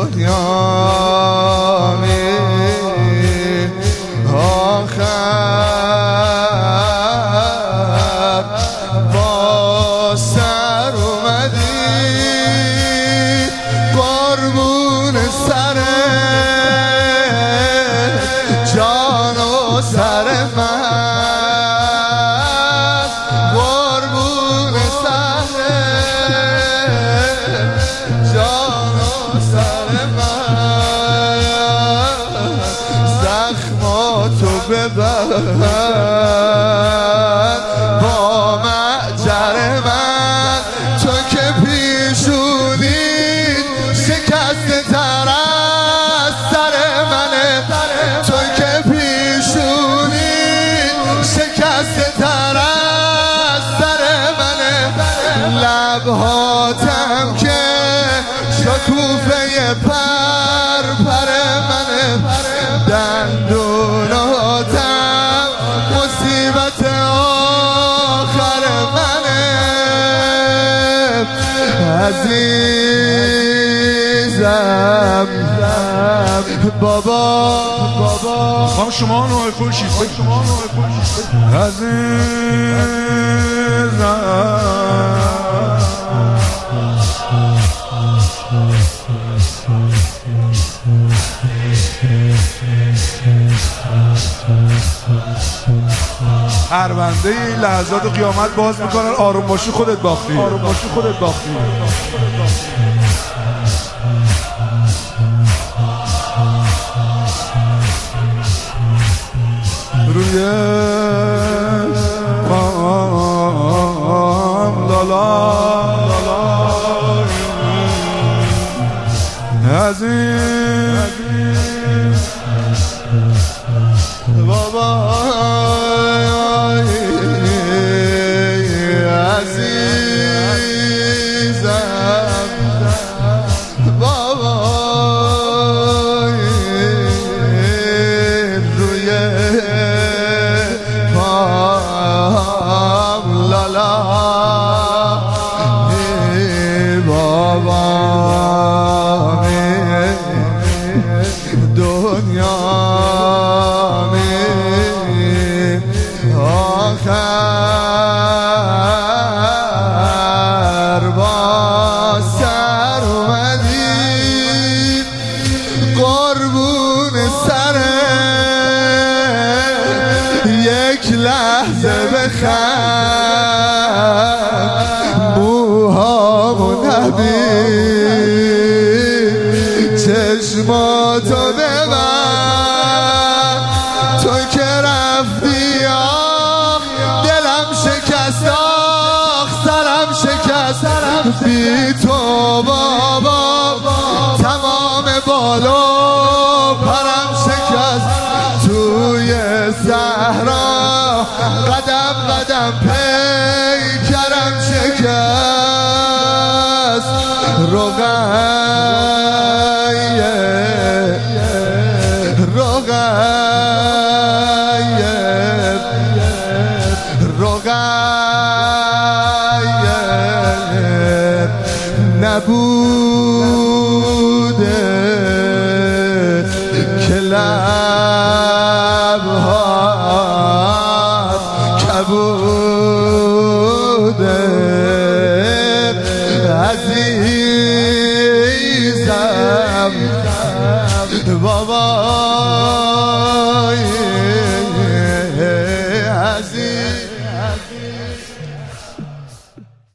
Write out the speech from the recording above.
دنیا می آخر با سر اومدی قربون سر جان و سر من قربون سر جان و سر من زخماتو ببر با معجر من تو که پیشونی شکست تر از سر منه تو که پیشونی شکست تر از سر منه لبهاتم که شکوفه پر منه دندوناتم مصیبت آخر منه عزیزم بابا خواهم شما نوع فرشید عزیزم پرونده این لحظات قیامت باز میکنن. آروم باشی خودت باختی. روی پام لالا عزیز بابا عزیزم بابا روی پام لالا بابا دنیا آخر با سر اومدی قربون سر یک لحظه بخند موهامو نبین چشماتو ببند تو که رفتی سرم شکست بی تو بابا تمام بالو پرم شکست توی صحرا قدم پیکرم شکست نبوده که لبها کبوده عزیزم بابا